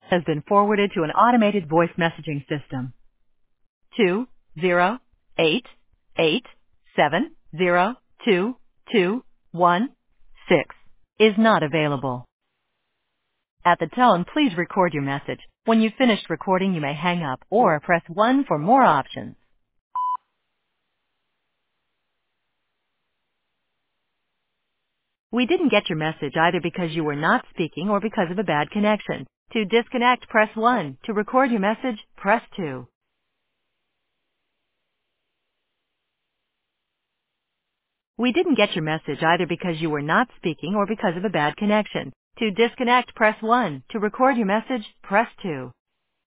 has been forwarded to an automated voice messaging system. 20887022216 is not available. At the tone, please record your message. When you've finished recording, you may hang up or press 1 for more options. We didn't get your message either because you were not speaking or because of a bad connection. To disconnect, press 1. To record your message, press 2. We didn't get your message either because you were not speaking or because of a bad connection. To disconnect, press 1. To record your message, press 2.